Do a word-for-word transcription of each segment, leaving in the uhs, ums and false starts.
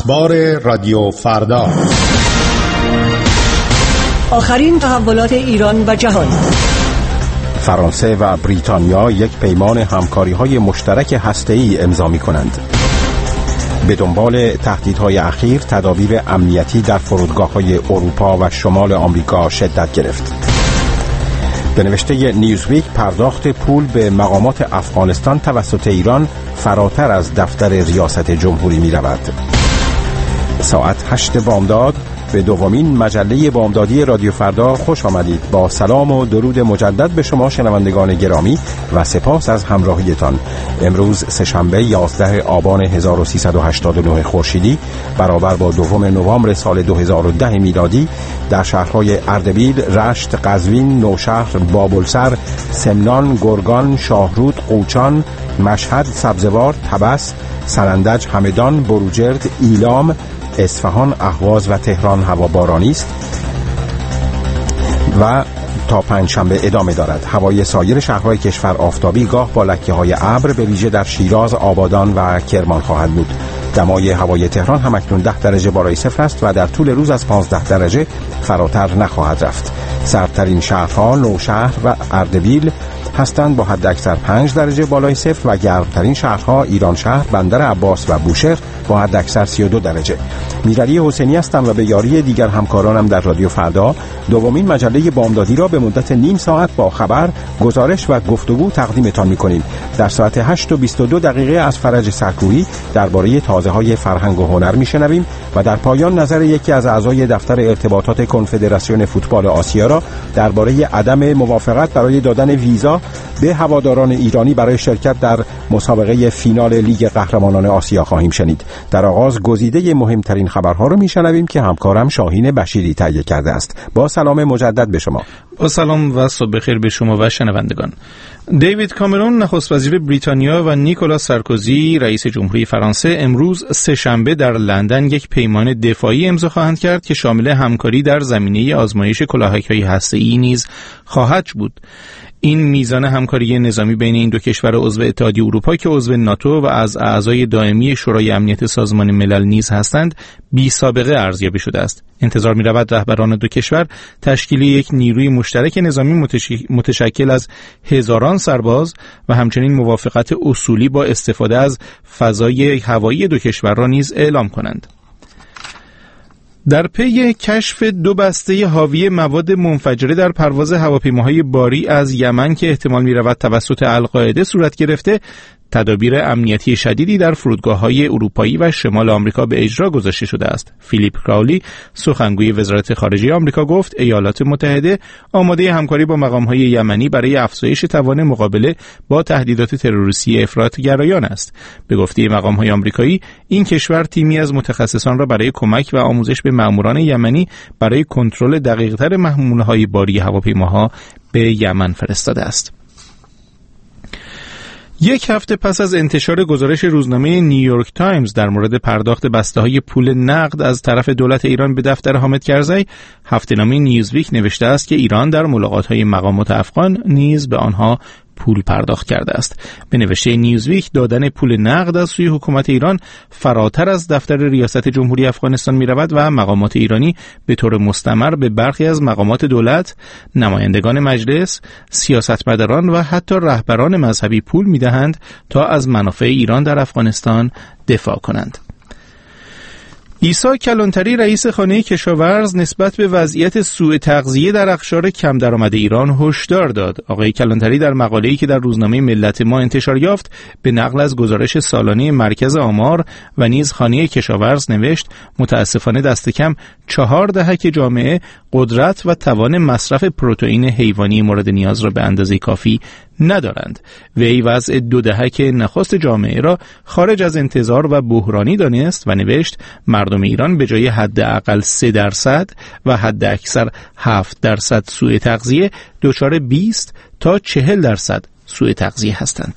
اخبار رادیو فردا، آخرین تحولات ایران و جهان. فرانسه و بریتانیا یک پیمان همکاری‌های مشترک هسته‌ای امضا می‌کنند. به دنبال تهدیدهای اخیر، تدابیر امنیتی در فرودگاه‌های اروپا و شمال آمریکا شدت گرفت. به نوشته نیوزویک، پرداخت پول به مقامات افغانستان توسط ایران فراتر از دفتر ریاست جمهوری می‌رود. ساعت هشت بامداد به دومین مجله بامدادی رادیو فردا خوش آمدید. با سلام و درود مجدد به شما شنوندگان گرامی و سپاس از همراهیتان. امروز سه‌شنبه یازده آبان هزار و سیصد و هشتاد و نه خورشیدی برابر با دوم نوامبر سال دو هزار و ده میلادی در شهرهای اردبیل، رشت، قزوین، نوشهر، بابلسر، سمنان، گرگان، شاهرود، قوچان، مشهد، سبزوار، طبس، سنندج، همدان، بروجرد، ایلام، اصفهان، اهواز و تهران هوا بارانی است و تا پنجشنبه ادامه دارد. هوای سایر شهرهای کشور آفتابی، گاه با لکه‌های ابر، به ویژه در شیراز، آبادان و کرمان خواهد بود. دمای هوای تهران هم اکنون ده درجه بالای صفر است و در طول روز از پانزده درجه فراتر نخواهد رفت. سردترین شهرها نوشهر و اردبیل هستند با حد اکثر پنج درجه بالای صفر و گرمترین شهرها ایران شهر، بندر عباس و بوشهر با حد اکثر سی و دو درجه. میرعلی حسینی هستم و به یاری دیگر همکارانم در رادیو فردا دومین مجله بامدادی را به مدت نیم ساعت با خبر، گزارش و گفتگو تقدیمتان می‌کنیم. در ساعت هشت و بیست و دو دقیقه از فرج سرکویی درباره تازه‌های فرهنگ و هنر می‌شنویم و در پایان نظر یکی از اعضای دفتر ارتباطات کنفدراسیون فوتبال آسیا را درباره عدم موافقت برای دادن ویزا به هواداران ایرانی برای شرکت در مسابقه فینال لیگ قهرمانان آسیا خواهیم شنید. در آغاز گزیده مهمترین خبرها رو میشنویم که همکارم شاهین بشیری تهیه کرده است. با سلام مجدد به شما. با سلام و صبح بخیر به شما و شنوندگان. دیوید کامرون نخست وزیر بریتانیا و نیکولاس سارکوزی رئیس جمهوری فرانسه امروز سه‌شنبه در لندن یک پیمان دفاعی امضا خواهند کرد که شامل همکاری در زمینه آزمایش کلاهک‌های هسته‌ای نیز خواهد بود. این میزان همکاری نظامی بین این دو کشور عضو اتحادیه اروپا که عضو ناتو و از اعضای دائمی شورای امنیت سازمان ملل نیز هستند بی سابقه ارزیابی شده است. انتظار می‌رود رهبران دو کشور تشکیل یک نیروی مشترک نظامی متشکل از هزاران سرباز و همچنین موافقت اصولی با استفاده از فضای هوایی دو کشور را نیز اعلام کنند. در پی کشف دو بسته حاوی مواد منفجره در پرواز هواپیماهای باری از یمن که احتمال می‌رود توسط القاعده صورت گرفته، تدابیر امنیتی شدیدی در فرودگاه‌های اروپایی و شمال آمریکا به اجرا گذاشته شده است. فیلیپ کراولی، سخنگوی وزارت خارجه آمریکا، گفت ایالات متحده آماده همکاری با مقام‌های یمنی برای افزایش توان مقابله با تهدیدات تروریستی افراط‌گرایان است. به گفته مقام‌های آمریکایی، این کشور تیمی از متخصصان را برای کمک و آموزش به ماموران یمنی برای کنترل دقیق‌تر محموله‌های باری هواپیماها به یمن فرستاده است. یک هفته پس از انتشار گزارش روزنامه نیویورک تایمز در مورد پرداخت بسته‌های پول نقد از طرف دولت ایران به دفتر حامد کرزی، هفته‌نامه نیوزویک نوشته است که ایران در ملاقات‌های مقامات افغان نیز به آنها پول پرداخت کرده است. به نوشته نیوزویک، دادن پول نقد از سوی حکومت ایران فراتر از دفتر ریاست جمهوری افغانستان می رود و مقامات ایرانی به طور مستمر به برخی از مقامات دولت، نمایندگان مجلس، سیاستمداران و حتی رهبران مذهبی پول می دهند تا از منافع ایران در افغانستان دفاع کنند. عیسی کلانتری رئیس خانه کشاورز نسبت به وضعیت سوء تغذیه در اقشار کم درآمد ایران هشدار داد. آقای کلانتری در مقاله‌ای که در روزنامه ملت ما انتشار یافت به نقل از گزارش سالانه مرکز آمار و نیز خانه کشاورز نوشت: متاسفانه دست کم چهار دهک جامعه قدرت و توان مصرف پروتئین حیوانی مورد نیاز را به اندازه کافی ندارند. وی وضع دو دهک نخست جامعه را خارج از انتظار و بحرانی دانست و نوشت مردم ایران به جای حداقل سه درصد و حد اکثر هفت درصد سوء تغذیه دچار بیست تا چهل درصد سوء تغذیه هستند.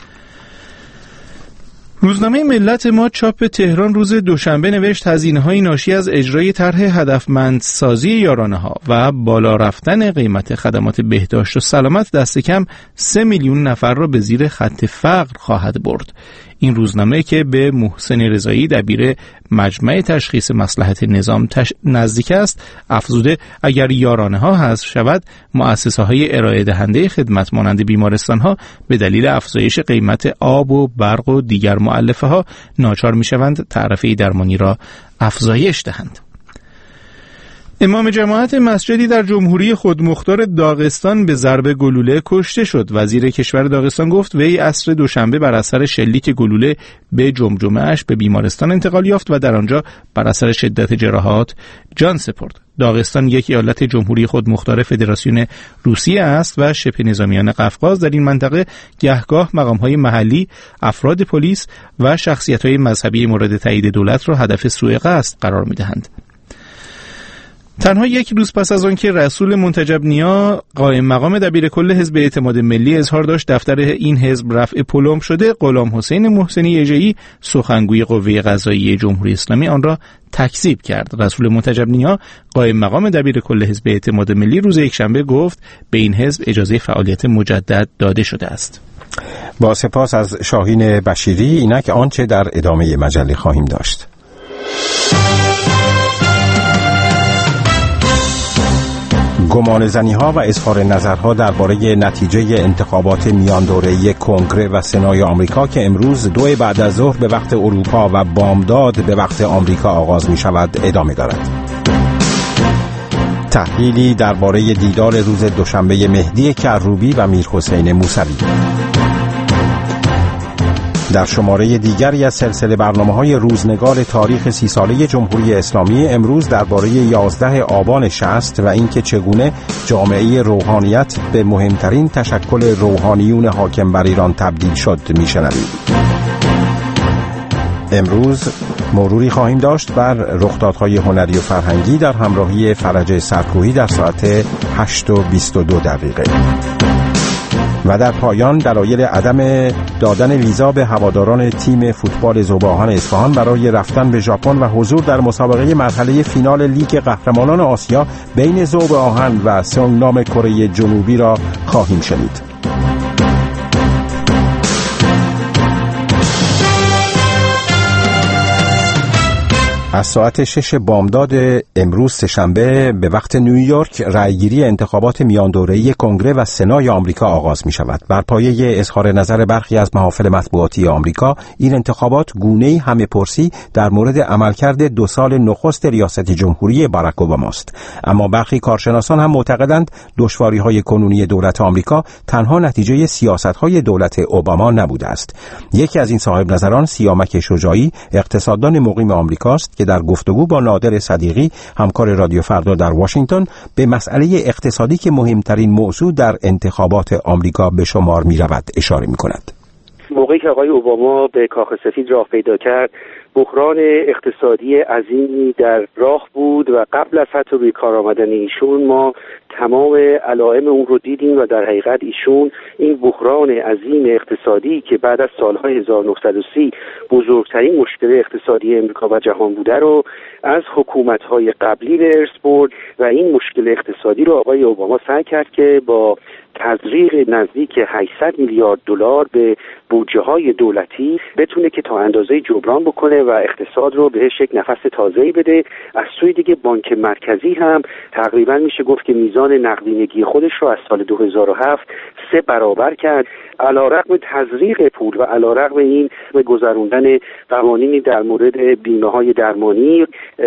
روزنامه ملت ما چاپ تهران روز دوشنبه نوشت هزینه‌های ناشی از اجرای طرح هدفمندسازی یارانه‌ها و بالا رفتن قیمت خدمات بهداشت و سلامت دست کم سه میلیون نفر را به زیر خط فقر خواهد برد. این روزنامه که به محسن رضایی دبیر مجمع تشخیص مصلحت نظام تش... نزدیک است افزوده اگر یارانه ها حذف شود مؤسسه های ارائه دهنده خدمت مانند بیمارستان ها به دلیل افزایش قیمت آب و برق و دیگر مؤلفه ها ناچار می شوند تعرفه درمانی را افزایش دهند. امام جماعت مسجدی در جمهوری خودمختار داغستان به ضرب گلوله کشته شد. وزیر کشور داغستان گفت وی عصر دوشنبه بر اثر شلیک گلوله به جمجمه‌اش به بیمارستان انتقال یافت و در آنجا بر اثر شدت جراحات جان سپرد. داغستان یک ایالت جمهوری خودمختار فدراسیون روسیه است و شبه نظامیان قفقاز در این منطقه گهگاه مقام‌های محلی، افراد پلیس و شخصیت‌های مذهبی مورد تایید دولت را هدف سوء قصد قرار می‌دهند. تنها یک روز پس از آن که رسول منتجب نیا قائم مقام دبیر کل حزب اعتماد ملی اظهار داشت دفتر این حزب رفع پلم شده، غلام حسین محسنی اژه‌ای سخنگوی قوه قضاییه جمهوری اسلامی آن را تکذیب کرد. رسول منتجب نیا قائم مقام دبیر کل حزب اعتماد ملی روز یکشنبه گفت به این حزب اجازه فعالیت مجدد داده شده است. با سپاس از شاهین بشیری. اینک آنچه در ادامه مجله خواهیم داشت. گمانه‌زنی‌ها و اظهار نظرها درباره نتیجه انتخابات میان دوره‌ای کنگره و سنای آمریکا که امروز دو بعد از ظهر به وقت اروپا و بامداد به وقت آمریکا آغاز می‌شود ادامه دارد. تحلیلی درباره دیدار روز دوشنبه مهدی کروبی و میرحسین موسوی. در شماره دیگری از سلسله برنامه‌های روزنگار تاریخ سی ساله جمهوری اسلامی امروز درباره یازده آبان شصت و اینکه چگونه جامعه روحانیت به مهمترین تشکل روحانیون حاکم بر ایران تبدیل شد میشنوید. امروز مروری خواهیم داشت بر رخدادهای هنری و فرهنگی در همراهی فرج سرکوهی در ساعت هشت و بیست و دو دقیقه. و در پایان دلایل عدم دادن ویزا به هواداران تیم فوتبال ذوب‌آهن اصفهان برای رفتن به ژاپن و حضور در مسابقه مرحله فینال لیگ قهرمانان آسیا بین ذوب‌آهن و سونgnam کره جنوبی را خواهیم شنید. از ساعت شش بامداد امروز سه‌شنبه به وقت نیویورک رأیگیری انتخابات میان دوره‌ای کنگره و سنای آمریکا آغاز می شود. بر پایه اظهار نظر برخی از محافل مطبوعاتی آمریکا، این انتخابات گونه‌ای همه پرسی در مورد عملکرد دو سال نخست ریاست جمهوری باراک اوباماست. اما برخی کارشناسان هم معتقدند دشواری‌های کنونی دولت آمریکا تنها نتیجه سیاست‌های دولت اوباما نبوده است. یکی از این صاحب نظران سیامک شجاعی، اقتصاددان مقیم آمریکاست که در گفتگو با نادر صدیقی همکار رادیو فردا در واشنگتن به مسئله اقتصادی که مهمترین موضوع در انتخابات آمریکا به شمار می رود اشاره می کند. موقعی که آقای اوباما به کاخ سفید راه پیدا کرد، بحران اقتصادی عظیمی در راه بود و قبل از حتی به کار آمدن ایشون ما تمام علائم اون رو دیدیم و در حقیقت ایشون این بحران عظیم اقتصادی که بعد از سالهای هزار و نهصد و سی بزرگترین مشکل اقتصادی امریکا و جهان بوده رو از حکومت‌های قبلی به ارث برد و این مشکل اقتصادی رو آقای اوباما سعی کرد که با تزریق نزدیک هشتصد میلیارد دلار به بودجه‌های دولتی بتونه که تا اندازه جبران بکنه و اقتصاد رو بهش یک نفس تازه‌ای بده. از سوی دیگه بانک مرکزی هم تقریبا میشه گفت که میزان نقدینگی خودش رو از سال دو هزار و هفت سه برابر کرد. علیرغم تزریق پول و علیرغم این به گذروندن قوانینی در مورد بیمه‌های درمانی،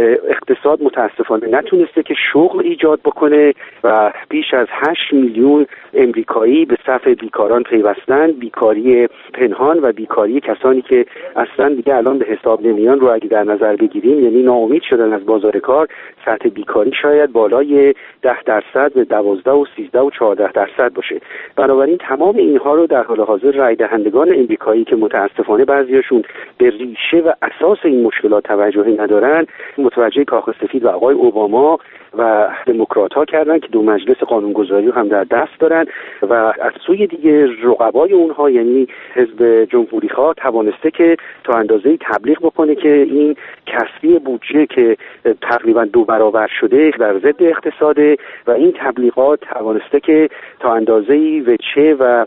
اقتصاد متاسفانه نتونسته که شغل ایجاد بکنه و بیش از هشت میلیون امریکایی به صف بیکاران پیوستن. بیکاری پنهان و بیکاری کسانی که اصلا دیگه الان به حساب نمیان رو اگه در نظر بگیریم، یعنی ناامید شدن از بازار کار، سطح بیکاری شاید بالای ده درصد به دوازده و سیزده و چهارده درصد باشه. بنابراین تمام اینها رو در حال حاضر رای دهندگان امریکایی که متاسفانه بعضیاشون به ریشه و اساس این مشکلات توجهی ندارن، متوجه کاخ سفید و آقای اوباما و دموکرات‌ها کردن که دو مجلس قانونگذاری هم در دست دارن و از سوی دیگه رقبای اونها یعنی حزب جمهوری‌خواه توانسته که تا اندازه‌ای تبلیغ بکنه که این کسری بودجه که تقریبا دو برابر شده در ضد اقتصاده و این تبلیغات توانسته که تا اندازه‌ای وجه و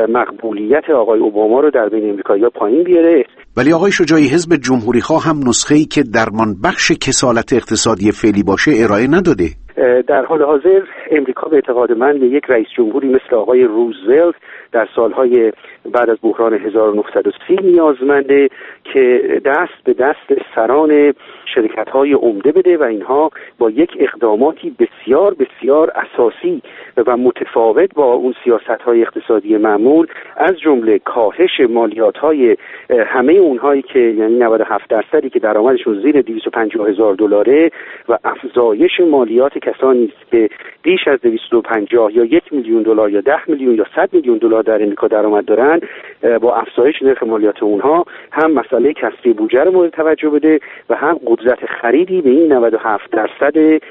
مقبولیت آقای اوباما رو در بین امریکایی‌ها پایین بیاره. ولی آقای شجاعی حزب جمهوری‌خواه هم نسخه‌ای که درمان بخش کسالت اقتصادی فعلی باشه ارائه نداده. در حال حاضر امریکا به اعتقاد من به یک رئیس جمهوری مثل آقای روزولت در سالهای بعد از بحران هزار و نهصد و سی نیازمنده که دست به دست سران شرکت‌های عمده بده و اینها با یک اقداماتی بسیار بسیار اساسی و متفاوت با اون سیاست‌های اقتصادی معمول از جمله کاهش مالیات‌های همه اونهایی که یعنی نود و هفت درصدی که درآمدشون زیر دویست و پنجاه هزار دلاره و افزایش مالیات کسانی است که بیش از دویست و پنجاه یا یک میلیون دلار یا ده میلیون یا صد میلیون دلار در امریکا درآمد دارن، با افزایش نرخ مالیات اونها هم مسئله کسری بودجه رو مورد توجه بده و هم قدرت خریدی به این نود و هفت درصد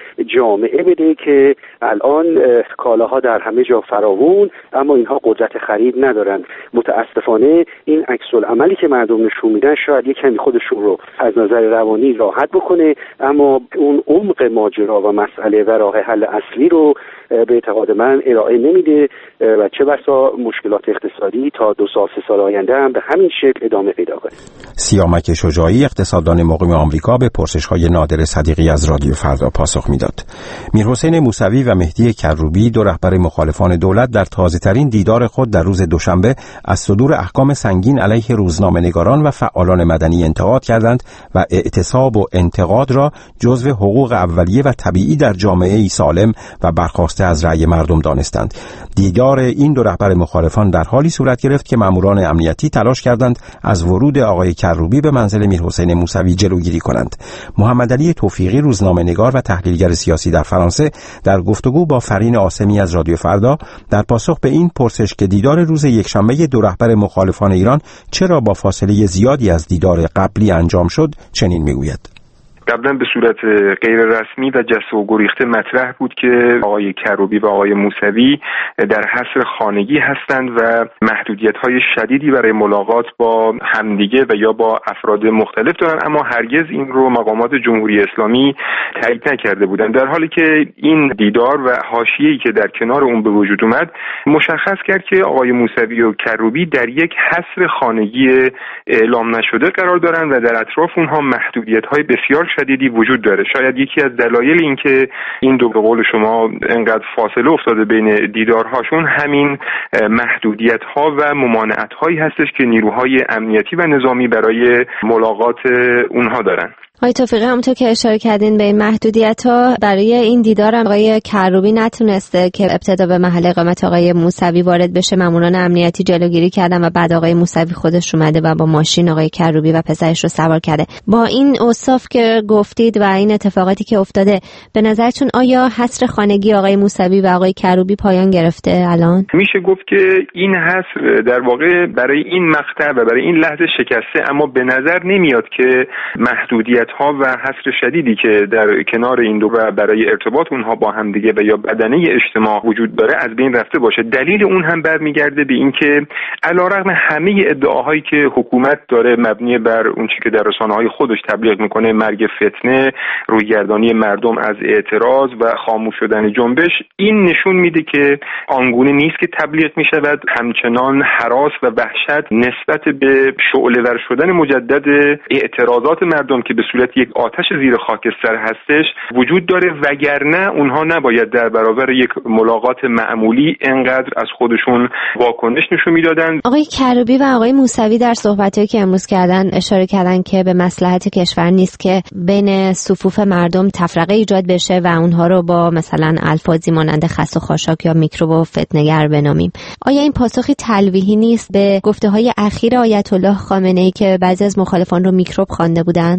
جامعه بده که الان کالاها در همه جا فراوون اما اینها قدرت خرید ندارن. متاسفانه این عکس العملی که مردم نشون میدن شاید یک کمی خودشون رو از نظر روانی راحت بکنه اما اون عمق ماجرا و مسئله و راه حل اصلی رو به اعتقاد من ارائه نمیده و چه بسا مشکلات اقتصادی تا دو سال سه سال آینده هم به همین شکل ادامه پیدا کنه. سیامک شجاعی اقتصاددان مقیم آمریکا به پرسش‌های نادر صدیقی از رادیو فردا پاسخ میداد. میرحسین موسوی و مهدی کروبی دو رهبر مخالفان دولت در تازه‌ترین دیدار خود در روز دوشنبه از صدور احکام سنگین علیه روزنامه‌نگاران و فعالان مدنی انتقاد کردند و اعتصاب و انتقاد را جزو حقوق اولیه و طبیعی در جامعه‌ای سالم و برخواسته از رأی مردم دانستند. دیدار این دو رهبر مخالفان در حالی صورت گرفت که ماموران امنیتی تلاش کردند از ورود آقای کروبی به منزل میرحسین موسوی جلوگیری کنند. محمد علی توفیقی روزنامه‌نگار و تحلیلگر سیاسی در فرانسه در گفتگو با فرین عاصمی از رادیو فردا در پاسخ به این پرسش که دیدار روز یکشنبه دو رهبر مخالفان ایران چرا با فاصله زیادی از دیدار قبلی انجام شد چنین میگوید: قبلا به صورت غیر رسمی و جسته و گریخته مطرح بود که آقای کروبی و آقای موسوی در حصر خانگی هستند و محدودیت‌های شدیدی برای ملاقات با همدیگه و یا با افراد مختلف دارن، اما هرگز این رو مقامات جمهوری اسلامی تایید نکرده بودند، در حالی که این دیدار و حاشیه‌ای که در کنار اون به وجود اومد مشخص کرد که آقای موسوی و کروبی در یک حصر خانگی اعلام نشده قرار دارند و در اطراف اونها محدودیت‌های بسیار شدیدی وجود داره. شاید یکی از دلایل این که این دو به قول شما انقدر فاصله افتاده بین دیدارهاشون همین محدودیت‌ها و ممانعت‌هایی هستش که نیروهای امنیتی و نظامی برای ملاقات اونها دارن. آقای توفیقی، همونطور که اشاره کردین به این محدودیت‌ها برای این دیدار آقای کروبی نتونسته که ابتدا به محل اقامت آقای موسوی وارد بشه، ماموران امنیتی جلوگیری کردن و بعد آقای موسوی خودش اومده و با ماشین آقای کروبی و پسرش رو سوار کرده. با این اوصاف که گفتید و این اتفاقاتی که افتاده، به نظرتون آیا حصر خانگی آقای موسوی و آقای کروبی پایان گرفته الان؟ میشه گفت که این حصر در واقع برای این مقطع و برای این لحظه شکسته، اما به نظر نمیاد که محدودیت ها و حصر شدیدی که در کنار این دو و برای ارتباط اونها با هم دیگه و یا بدنه اجتماع وجود داره از بین رفته باشه. دلیل اون هم برمیگرده به این که علیرغم همه ادعاهایی که حکومت داره مبنی بر اون چیزی که در رسانه‌های خودش تبلیغ میکنه، مرگ فتنه، رویگردانی مردم از اعتراض و خاموش شدن جنبش، این نشون میده که آنگونه نیست که تبلیغ میشود. همچنان هراس و وحشت نسبت به شعله‌ور شدن مجدد اعتراضات مردم که به صورت یک آتش زیر خاکستر هستش وجود داره، وگرنه اونها نباید در برابر یک ملاقات معمولی انقدر از خودشون واکنش نشون میدادن. آقای کروبی و آقای موسوی در صحبتایی که امروز کردن اشاره کردن که به مصلحت کشور نیست که بین صفوف مردم تفرقه ایجاد بشه و اونها رو با مثلا الفاظی مانند خس و خاشاک یا میکروب و فتنه‌گر بنامیم. آیا این پاسخی تلویحی نیست به گفته‌های اخیر آیت الله خامنه‌ای که بعضی از مخالفان رو میکروب خوانده بودند؟ به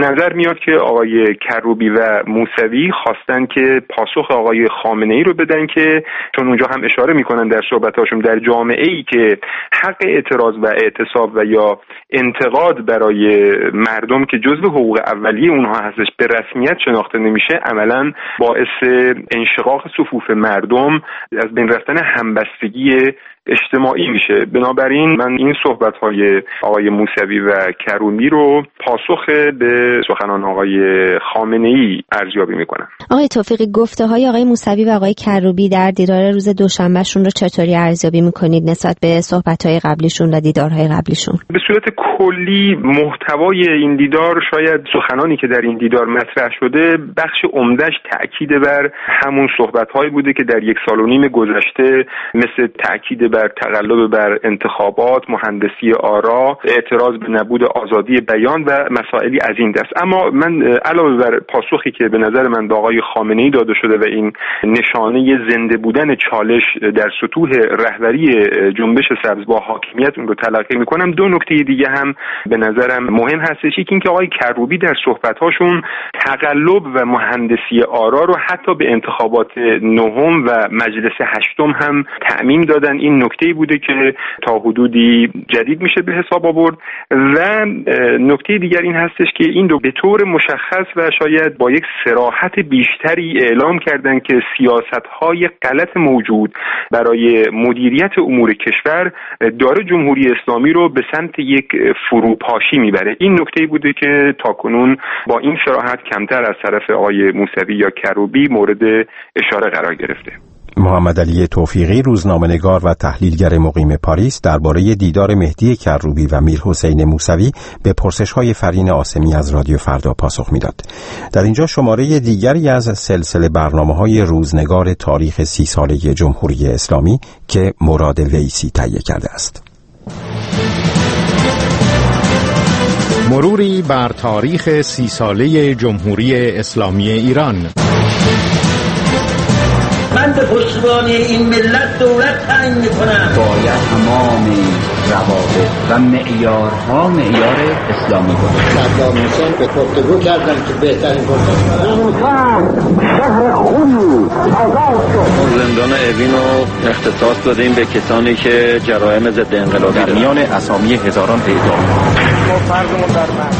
نظر میاد که آقای کروبی و موسوی خواستن که پاسخ آقای خامنه‌ای رو بدن که چون اونجا هم اشاره میکنن در صحبتاشون در جامعه‌ای که حق اعتراض و اعتصاب و یا انتقاد برای مردم که جزو حقوق اولیه اونها هستش به رسمیت شناخته نمیشه، عملاً باعث انشقاق صفوف مردم، از بین رفتن همبستگی اجتماعی میشه. بنابراین من این صحبت‌های آقای موسوی و کروبی رو پاسخ به سخنان آقای خامنه‌ای ارزیابی میکنم. آقای توفیقی، گفته‌های آقای موسوی و آقای کروبی در دیدار روز دوشنبهشون رو چطوری ارزیابی میکنید نسبت به صحبت‌های قبلیشون و دیدارهای قبلیشون؟ به صورت کلی محتوای این دیدار، شاید سخنانی که در این دیدار مطرح شده بخش عمده‌اش تأکید بر همون صحبت‌هایی بوده که در یک سال و نیم گذشته مثل تأکید بر تقلب بر انتخابات، مهندسی آرا، اعتراض به نبود آزادی بیان و مسائلی از این دست. اما من علاوه بر پاسخی که به نظر من به آقای خامنه‌ای داده شده و این نشانه زنده بودن چالش در سطوح رهبری جنبش سبز با حاکمیت اون رو تلقی می‌کنم، دو نکته دیگه هم به نظرم مهم هستش. یکی اینکه آقای کروبی در صحبت‌هاشون تقلب و مهندسی آرا رو حتی به انتخابات نهم و مجلس هشتم هم تعمیم دادن. این نکته‌ای بوده که تا حدودی جدید میشه به حساب آورد. و نکته دیگر این هستش که این رو به طور مشخص و شاید با یک صراحت بیشتری اعلام کردن که سیاست‌های غلط موجود برای مدیریت امور کشور داره جمهوری اسلامی رو به سمت یک فروپاشی میبره. این نکته‌ای بوده که تاکنون با این صراحت کمتر از طرف آقای موسوی یا کروبی مورد اشاره قرار گرفته. محمد علی توفیقی، روزنامه‌نگار و تحلیلگر مقیم پاریس، درباره دیدار مهدی کروبی و میرحسین موسوی به پرسش‌های فرین آسمی از رادیو فردا پاسخ می‌داد. در اینجا شماره دیگری از سلسله برنامه‌های روزنگار تاریخ سی ساله جمهوری اسلامی که مراد ویسی تهیه کرده است. مروری بر تاریخ سی ساله جمهوری اسلامی ایران. من به پشتیبان این ملت دولت تعیین میکنم. باید تمام روابط و معیارها معیار اسلامی باشه. صدام حسین به گفتگو کردن که بهترین فرصت این شهر خونی آزاد شد. زندان اوین رو اختصاص دادیم به کسانی که جرایم ضد انقلابی در میان اسامی هزاران اعدام. ما فرضمون در من.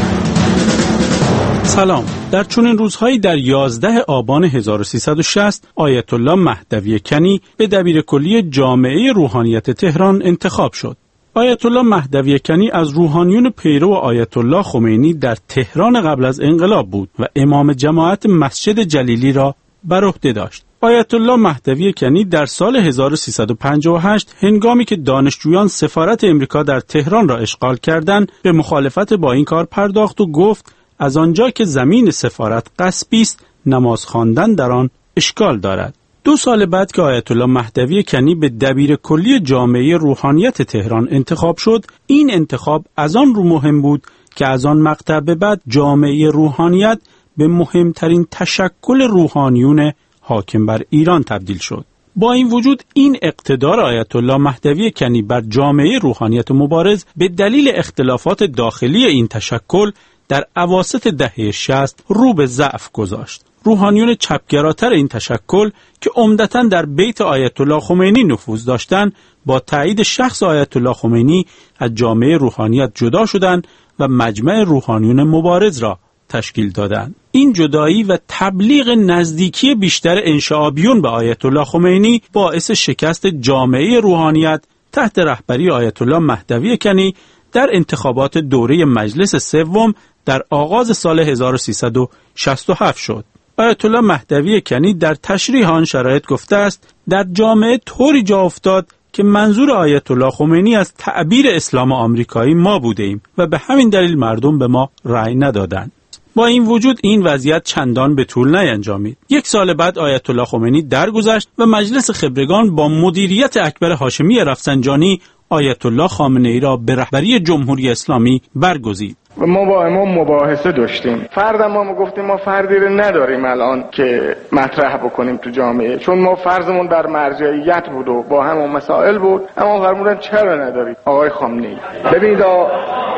سلام. در چنین روزهایی در یازده آبان هزار و سیصد و شصت آیت الله مهدوی کنی به دبیرکلی جامعه روحانیت تهران انتخاب شد. آیت الله مهدوی کنی از روحانیون پیرو آیت الله خمینی در تهران قبل از انقلاب بود و امام جماعت مسجد جلیلی را بر عهده داشت. آیت الله مهدوی کنی در سال هزار و سیصد و پنجاه و هشت هنگامی که دانشجویان سفارت امریکا در تهران را اشغال کردند به مخالفت با این کار پرداخت و گفت از آنجا که زمین سفارت غصبی است، نماز خواندن در آن اشکال دارد. دو سال بعد که آیت الله مهدوی کنی به دبیرکلی جامعه روحانیت تهران انتخاب شد، این انتخاب از آن رو مهم بود که از آن مقطع به بعد جامعه روحانیت به مهمترین تشکل روحانیون حاکم بر ایران تبدیل شد. با این وجود این اقتدار آیت الله مهدوی کنی بر جامعه روحانیت مبارز به دلیل اختلافات داخلی این تشکل در اواسط دهه شصت رو به ضعف گذاشت. روحانیون چپگراتر این تشکل که عمدتاً در بیت آیت الله خمینی نفوذ داشتند، با تایید شخص آیت الله خمینی از جامعه روحانیت جدا شدند و مجمع روحانیون مبارز را تشکیل دادند. این جدایی و تبلیغ نزدیکی بیشتر انشعابیون به آیت الله خمینی باعث شکست جامعه روحانیت تحت رهبری آیت الله مهدوی کنی در انتخابات دوره مجلس سوم در آغاز سال هزار و سیصد و شصت و هفت شد. آیت الله مهدوی کنی در تشریح آن شرایط گفته است در جامعه طوری جا افتاد که منظور آیت الله خمینی از تعبیر اسلام آمریکایی ما بوده ایم و به همین دلیل مردم به ما رأی ندادند. با این وجود این وضعیت چندان به طول نینجامید. یک سال بعد آیت الله خمینی درگذشت و مجلس خبرگان با مدیریت اکبر هاشمی رفسنجانی آیت الله خامنه‌ای را به رهبری جمهوری اسلامی برگزید. ما با امام مباحثه داشتیم. فرض ما گفتیم ما فردی رو نداریم الان که مطرح بکنیم تو جامعه، چون ما فرضمون در مرجعیت بود و با همون مسائل بود. اما فرمودن چرا نداریم؟ آقای خامنه‌ای ببینید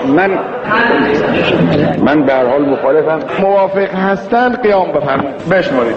من من به هر حال مخالفم. موافق هستند قیام بفرمایید بشمارید.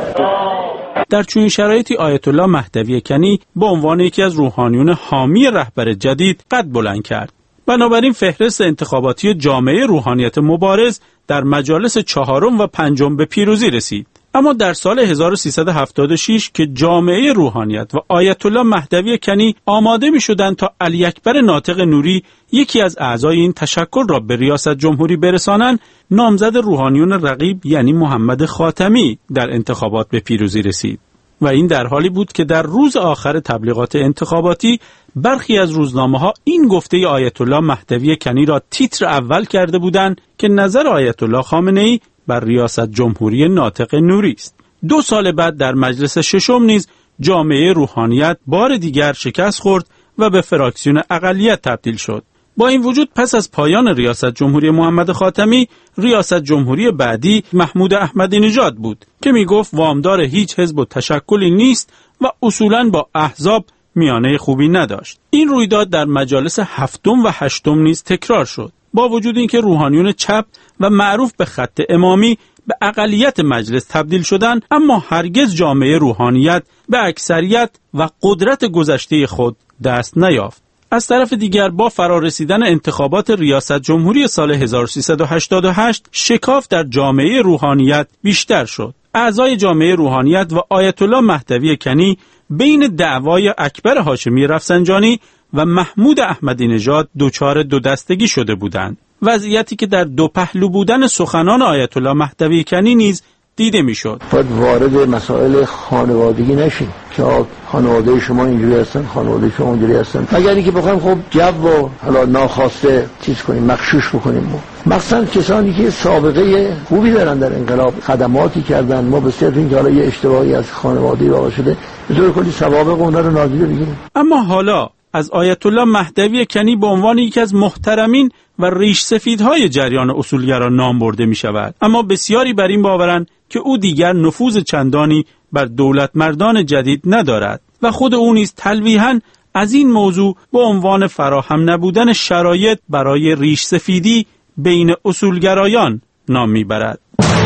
در چنین شرایطی آیت الله مهدوی کنی به عنوان یکی از روحانیون حامی رهبر جدید قد بلند کرد. بنابراین فهرست انتخاباتی جامعه روحانیت مبارز در مجالس چهارم و پنجم به پیروزی رسید. اما در سال هزار و سیصد و هفتاد و شش که جامعه روحانیت و آیت الله مهدوی کنی آماده می شدند تا علی اکبر ناطق نوری یکی از اعضای این تشکل را به ریاست جمهوری برسانند، نامزد روحانیون رقیب یعنی محمد خاتمی در انتخابات به پیروزی رسید. و این در حالی بود که در روز آخر تبلیغات انتخاباتی برخی از روزنامه‌ها این گفته آیت الله مهدوی کنی را تیتر اول کرده بودند که نظر آیت الله خامنه‌ای بر ریاست جمهوری ناطق نوری است. دو سال بعد در مجلس ششم نیز جامعه روحانیت بار دیگر شکست خورد و به فراکسیون اقلیت تبدیل شد. با این وجود پس از پایان ریاست جمهوری محمد خاتمی، ریاست جمهوری بعدی محمود احمدی نژاد بود که می گفت وامدار هیچ حزب و تشکلی نیست و اصولاً با احزاب میانه خوبی نداشت. این رویداد در مجالس هفتم و هشتم نیز تکرار شد. با وجود اینکه روحانیون چپ و معروف به خط امامی به اقلیت مجلس تبدیل شدند، اما هرگز جامعه روحانیت به اکثریت و قدرت گذشته خود دست نیافت. از طرف دیگر با فرارسیدن انتخابات ریاست جمهوری سال هزار و سیصد و هشتاد و هشت شکاف در جامعه روحانیت بیشتر شد. اعضای جامعه روحانیت و آیت الله مهدوی کنی بین دعوای اکبر هاشمی رفسنجانی و محمود احمدی نژاد دچار دو دستگی شده بودند، وضعیتی که در دو پهلو بودن سخنان آیت الله مهدوی کنی نیز دیده میشد. باید وارد مسائل خانوادگی نشین که خانواده شما اینجوری هستن، خانواده شما اونجوری هستن. اگر اینکه بخوایم خب جو و حالا ناخواسته چیز کنیم، مغشوش بکنیم، ما مثلا کسانی که سابقه خوبی دارن در انقلاب، خدماتی کردن، ما به صرف اینکه حالا یه اشتباهی از خانواده واقع شده به طور کلی ثوابق اونها رو نادیده بگیریم. اما حالا از آیت الله مهدوی کنی به عنوان یکی از محترمین و ریش سفیدهای جریان اصولگرا نام برده می شود. اما بسیاری بر این باورند که او دیگر نفوذ چندانی بر دولت مردان جدید ندارد و خود او نیز تلویحاً از این موضوع به عنوان فراهم نبودن شرایط برای ریش سفیدی بین اصولگرایان نام می برد.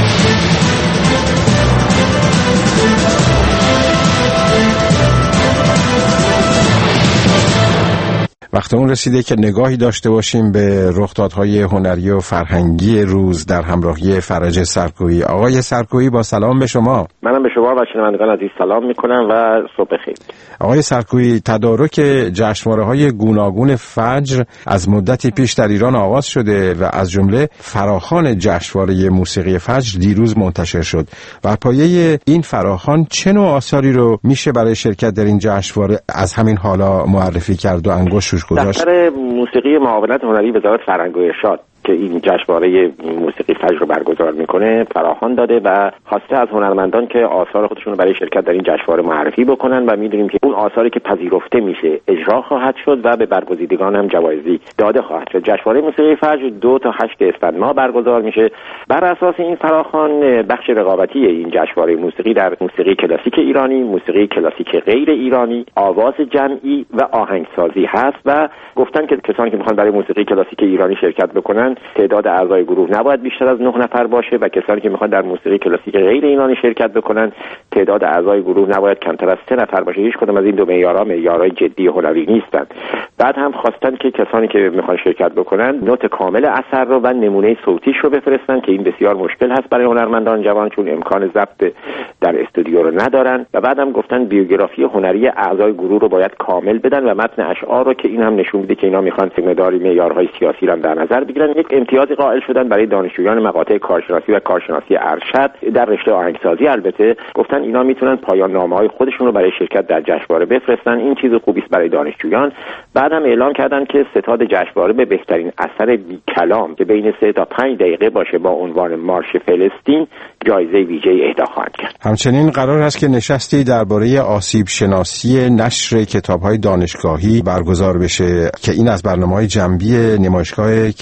وقت اون رسیده که نگاهی داشته باشیم به رخدادهای هنری و فرهنگی روز در همراهی فرج سرکویی. آقای سرکویی با سلام به شما. منم به شما و شنوندگان عزیز سلام میکنم و صبح بخیر. آقای سرکویی، تدارک جشنواره‌های گوناگون فجر از مدتی پیش در ایران آغاز شده و از جمله فراخوان جشنواره موسیقی فجر دیروز منتشر شد. و پایه این فراخوان چه نوع آثاری رو میشه برای شرکت در این جشنواره از همین حالا معرفی کرد و انگشت دفتر موسیقی معاونت هنری وزارت فرهنگ و ارشاد که این جشنواره موسیقی فجر رو برگزار میکنه فراخوان داده و خواسته از هنرمندان که آثار خودشون رو برای شرکت در این جشنواره معرفی بکنن و میدونیم که اون آثاری که پذیرفته میشه اجرا خواهد شد و به برگزیدگان هم جوایزی داده خواهد شد. جشنواره موسیقی فجر دو تا هشت اسفند ماه برگزار میشه. بر اساس این فراخوان بخش رقابتی این جشنواره موسیقی در موسیقی کلاسیک ایرانی، موسیقی کلاسیک غیر ایرانی، آواز جمعی و آهنگسازی هست و گفتن که کسانی که میخوان برای موسیقی کلاسیک ایرانی شرکت بکنن تعداد اعضای گروه نباید بیشتر از نه نفر باشه و کسانی که میخوان در موسیقی کلاسیک غیر ایرانی شرکت بکنن تعداد اعضای گروه نباید کمتر از سه نفر باشه. هیچ کدوم از این دو معیارها معیارهای جدی هنری نیستند. بعد هم خواستن که کسانی که میخوان شرکت بکنن نوت کامل اثر رو و نمونه صوتیش رو بفرستن که این بسیار مشکل هست برای هنرمندان جوان چون امکان ضبط در استودیو رو ندارن. و بعد هم گفتن بیوگرافی هنری اعضای گروه رو باید کامل بدن و متن اشعار رو که این هم نشون میده که اینا میخوان مقداری معیارهای سیاسی رو در نظر بگیرن. یک امتیازی قائل شدن برای دانشجویان مقاطع کارشناسی و کارشناسی ارشد در رشته آهنگسازی. البته گفتن اینا میتونن پایان نامه‌های خودشون رو برای شرکت در جشنواره بفرستن. این چیز خوبی است برای دانشجویان. بعدم اعلام کردن که ستاد جشنواره به بهترین اثر بی کلام که بین سه تا پنج دقیقه باشه با عنوان مارش فلسطین جایزه ویژه اهدا خواهند کرد. همچنین قرار است که نشستی درباره آسیب شناسی نشر کتاب‌های دانشگاهی برگزار بشه که این از برنامه‌های جنبی نمایشگاه کتاب‌های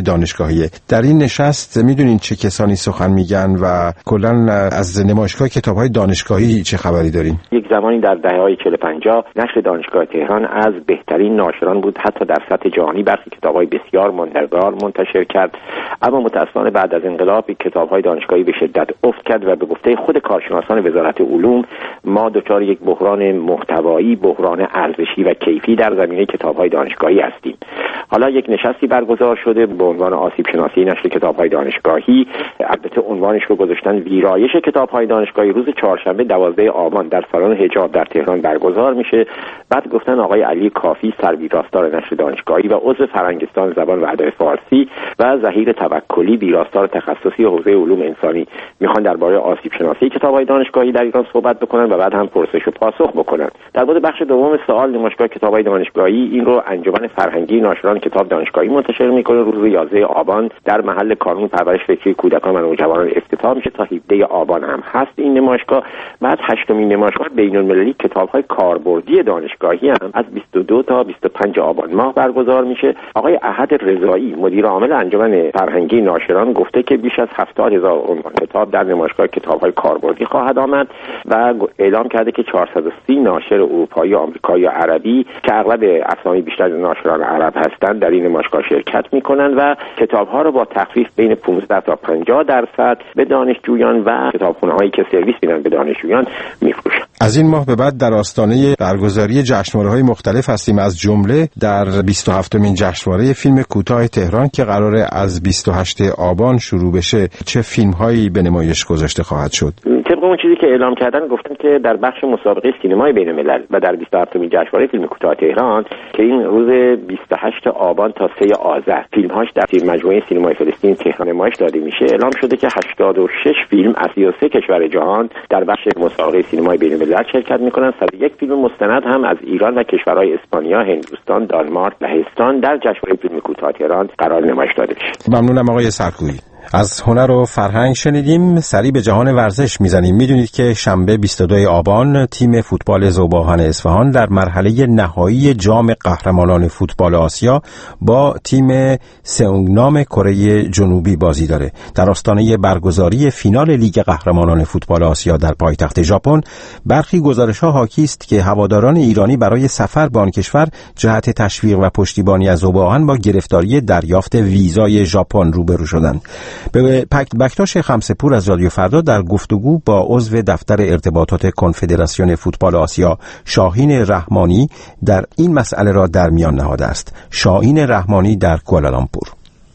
دانشگاهیه. در این نشست میدونین چه کسانی سخن میگن و کلا از نمایشگاه کتاب‌های دانشگاهی چه خبری دارین؟ یک زمانی در دهه‌های چهل پنجاه نشر دانشگاه تهران از بهترین ناشران بود، حتی در سطح جهانی برخی کتاب‌های بسیار ماندگار منتشر کرد. اما متأسفانه بعد از انقلاب کتاب‌های دانشگاهی به شدت افت کرد و به گفته خود کارشناسان وزارت علوم ما دچار یک بحران محتوایی، بحران ارزشی و کیفی در زمینه کتاب‌های دانشگاهی هستیم. حالا یک نشستی برگزار شده به عنوان آسیب شناسی نشر کتاب‌های دانشگاهی. البته عنوانش رو گذاشتن ویرایش کتاب‌های دانشگاهی. روز چهارشنبه دوازده آبان در سالن حجاب در تهران برگزار میشه. بعد گفتن آقای علی کافی سرویراستار نشر دانشگاهی و عضو فرهنگستان زبان و ادب فارسی و ظهیر توکلی ویراستار تخصصی حوزه علوم انسانی میخوان درباره آسیب شناسی کتاب‌های دانشگاهی در ایران صحبت بکنن و بعد هم پرسش و پاسخ بکنن. در مورد بخش دوم سوال نمایشگاه کتاب‌های دانشگاهی این رو انجمن فرهنگی ناشران کتاب دانشگاهی منتشر میکنه. روز یازده آبان در محل کانون پرورش فکری کودکان و نوجوانان افتتاح میشه. تا هفده آبان هم هست این نمایشگاه. بعد هشتمین نمایشگاه بین‌المللی کتاب‌های کاربردی دانشگاهی هم از بیست و دو تا بیست و پنج آبان ماه برگزار میشه. آقای احد رضایی مدیر عامل انجمن فرهنگی ناشران گفته که بیش از هفتاد هزار عنوان کتاب در نمایشگاه کتاب‌های کاربردی خواهد آمد و اعلام کرده که چهارصد و سی ناشر اروپایی، آمریکایی و عربی که اغلب اسامی بیشتر ناشران عرب هستند در این نمایشگاه شرکت می‌کنند و کتاب‌ها را با تخفیف بین پانزده تا پنجاه درصد به دانشجویان و کتابخانه‌هایی که سرویس میدن به دانشجویان می‌فروشند. از این ماه به بعد در آستانه برگزاری جشنواره‌های مختلف هستیم، از جمله در بیست و هفتمین جشنواره فیلم کوتاه تهران که قراره از بیست و هشتم آبان شروع بشه. چه فیلم‌هایی به نمایش گذاشته خواهد شد؟ طبق اون چیزی که اعلام کردن گفتن که در بخش مسابقه سینمای بین‌الملل و در بیست و هفتمین جشنواره فیلم کوتاه تهران که این روز بیست و هشتم آبان تا سوم آذر فیلم‌هاش در مجموعه سینمای فلسطین تهران نمایش داده میشه، اعلام شده که هشتاد و شش فیلم از سی و سه کشور جهان در بخش مسابقه سینمای بین‌الملل شرکت می‌کنند. صد و یک فیلم مستند هم از ایران و کشورهای اسپانیا، هندوستان، دانمارک، لهستان در جشنواره فیلم کوتاه تهران قرار نمایش داده میشه. ممنونم آقای سرکویی. از هنر و فرهنگ شنیدیم. سری به جهان ورزش میزنیم. میدونید که شنبه بیست و دوم آبان تیم فوتبال ذوب‌آهن اصفهان در مرحله نهایی جام قهرمانان فوتبال آسیا با تیم سئونگنام کره جنوبی بازی داره. در آستانه برگزاری فینال لیگ قهرمانان فوتبال آسیا در پایتخت ژاپن، برخی گزارش‌ها حاکی است که هواداران ایرانی برای سفر به آن کشور جهت تشویق و پشتیبانی از ذوب‌آهن با گرفتاری دریافت ویزای ژاپن روبرو شدند. به بکتاش خمسه‌پور از رادیو فردا در گفتگو با عضو دفتر ارتباطات کنفدراسیون فوتبال آسیا شاهین رحمانی در این مسئله را در میان نهاده است. شاهین رحمانی در کوالالامپور: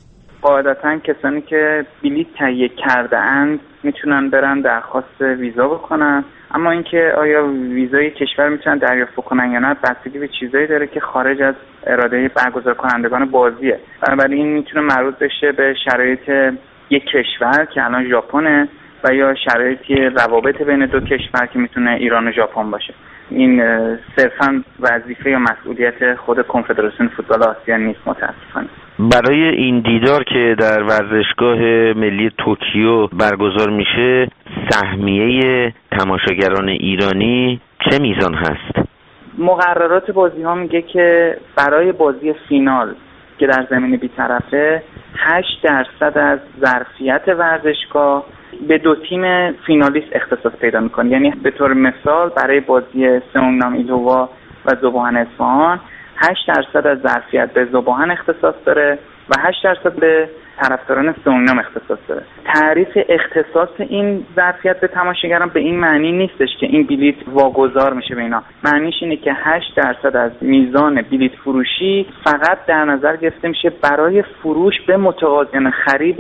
قاعدتاً کسانی که بلیط تهیه کرده اند میتونن برن درخواست ویزا بکنن، اما اینکه آیا ویزای کشور میتونن دریافت بکنن یا نه بستگی به چیزایی داره که خارج از اراده برگزار کنندگان بازیه. بنابراین این میتونه مربوط بشه به شرایط یک کشور که الان ژاپنه و یا شرایطی روابط بین دو کشور که میتونه ایران و ژاپن باشه. این صرفاً وظیفه یا مسئولیت خود کنفدراسیون فوتبال آسیا نیست متاسفانه. برای این دیدار که در ورزشگاه ملی توکیو برگزار میشه، سهمیه تماشاگران ایرانی چه میزان هست؟ مقررات بازی ها میگه که برای بازی فینال که در زمین بی‌طرفه هشت درصد از ظرفیت ورزشگاه به دو تیم فینالیست اختصاص پیدا میکنه. یعنی به طور مثال برای بازی سئونگنام ایلهوا و ذوب‌آهن اصفهان هشت درصد از ظرفیت به ذوب‌آهن اختصاص داره و هشت درصد به طرفداران سئونگنام اختصاص داره. تعریف اختصاص این ظرفیت به تماشاگران به این معنی نیستش که این بلیط واگذار میشه به اینا. معنیش اینه که هشت درصد از میزان بلیط فروشی فقط در نظر گرفته میشه برای فروش به متقاضیان خرید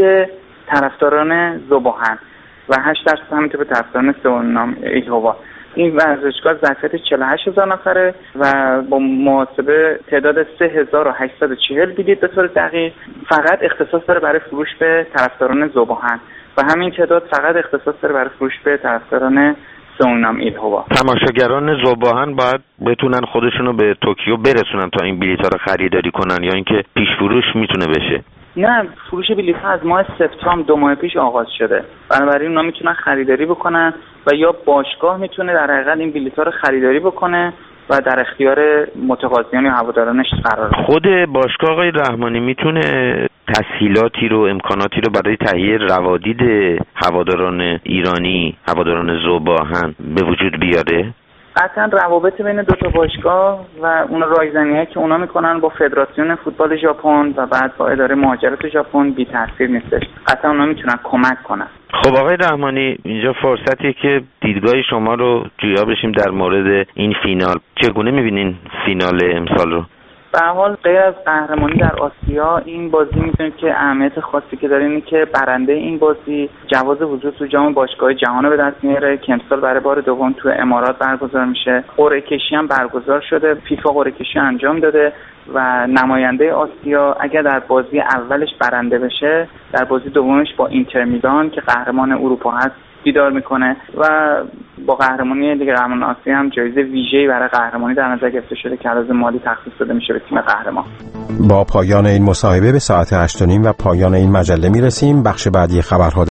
طرفداران ذوب‌آهن و هشت درصد همینطور به طرفداران سئونگنام ایلهوا. این ورزشگاه ظرفیت چهل و هشت هزار نفره و با محاسبه تعداد سه هزار و هشتصد و چهل بلیط به طور دقیق فقط اختصاص داره برای فروش به طرفداران ذوب‌آهن و همین تعداد فقط اختصاص داره برای فروش به طرفداران سئونگنام ایلهوا. تماشاگران ذوب‌آهن باید بتونن خودشونو به توکیو برسونن تا این بلیط‌ها رو خریداری کنن یا اینکه پیش فروش میتونه بشه؟ نه، فروش بلیط‌ها از ماه سپتامبر دو ماه پیش آغاز شده. بنابراین اونا میتونن خریداری بکنن و یا باشگاه میتونه در حقیقت این بلیط‌ها رو خریداری بکنه و در اختیار متقاضیان یا هوادارانش قرار بده. خود باشگاه آقای رحمانی میتونه تسهیلاتی رو، امکاناتی رو برای تهیه روادید هواداران ایرانی، هواداران ذوب‌آهن به وجود بیاره؟ قطعا روابط بین دو تا باشگاه و اون رایزنی‌هایی که اونا میکنن با فدراسیون فوتبال ژاپن و بعد با اداره مهاجرت ژاپن بی تاثیر نیستش. قطعا اونا میتونن کمک کنن. خب آقای رحمانی، اینجا فرصتیه که دیدگاه شما رو جویا بشیم در مورد این فینال. چگونه میبینین فینال امسال رو؟ به هر حال غیر از قهرمانی در آسیا، این بازی میتونید که اهمیت خاصی که داره اینه که برنده این بازی جواز ورود تو جام باشگاه جهان رو به دست میاره که امسال برای بار دوم تو امارات برگزار میشه. قرعه کشی هم برگزار شده، فیفا قرعه کشی انجام داده و نماینده آسیا اگر در بازی اولش برنده بشه، در بازی دومش با اینتر میلان که قهرمان اروپا هست دیدار میکنه و با قهرمانی دیگه قهرمان آسیا هم جایزه ویژه‌ای برای قهرمانی در نظر گرفته شده که علاوه مالی تخصیص داده میشه به تیم قهرمان. با پایان این مصاحبه به ساعت هشت و نیم و پایان این مجله میرسیم. بخش بعدی خبرها